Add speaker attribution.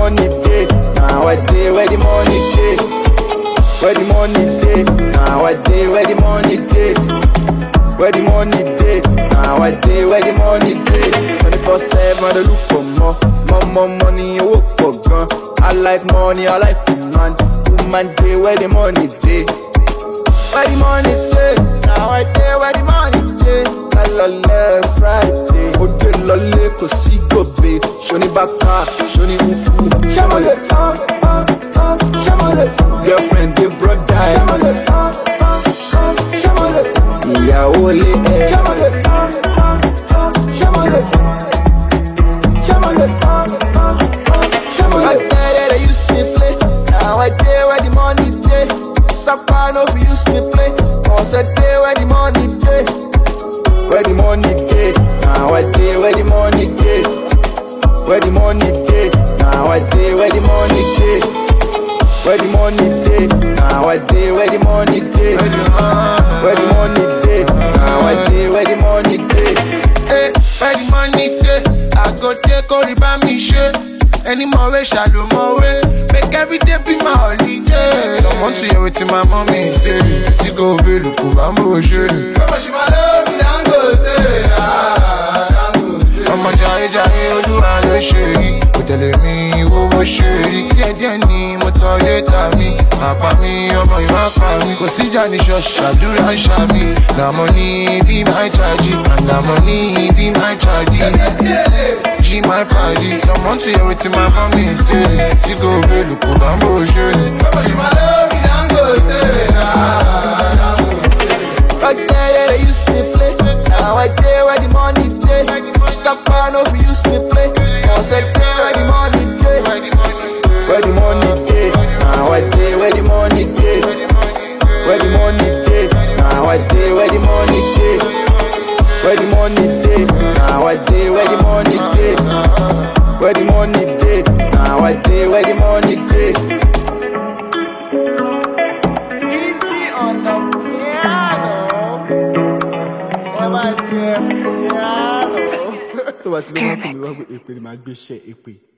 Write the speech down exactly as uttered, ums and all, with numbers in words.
Speaker 1: money day? Now I day where the money day? Where the money day? Now I day where the money day? Where the money day? Now I day where the money day? twenty-four seven I dey look for more, more, more money. You work for gun. I like money, I like woman. Woman day where the money day? Where the money day? Now I day where the money day? La la la Friday. Ode lole ko si gobe. Shoni baka, shoni uku. Shamole, ah ah ah. Shamole. Girlfriend, the brother. Shamole, ah ah ah. Shamole. Ìyàwó lé ẹ. Shamole, ah ah ah. Shamole. Shamole, ah ah ah. Shamole. I tell you they used me play. Now I day where the money day. Sapa no fi use me play. Cause I day where the money day. Where the money day. Now I day where the money day. Where the money day. Now I day where the money day. Where the money day. Now I day where the money day. Where the money day. Now I day where the money day.
Speaker 2: Hey, where the money day. I go take all the by me shit. Any more way, shallow more way. Make every day be my holiday. Someone to hear what my mommy say. See go be look over my shit. Mama she my love me down go day. Mama jai jai olu alo sheri. Go tell me wo wo sheri. Yeah yeah ni mo to later me. Papa me omo you ma pa me. Go see Johnny Shush, I do and shabby. Now money be my charge, and now money be my charge. She my party, someone to hear what my mommy say. She go be look over my shit. Papa she my love me down go day.
Speaker 1: Back there they used me play. Now I day where the money day. Sapa no fi use me play. Cause I day where the money day. Where the money day. Now I day where the money day. Where the money day. Now I day where the money day. Where the money day. Now I day where the money day. Where the money day. Now I day where the money day. Easy on the piano. Am I there piano? Tó bá sí ló máa ń pè mí wá pé èpè ni màá gbé ṣẹ́ èpè.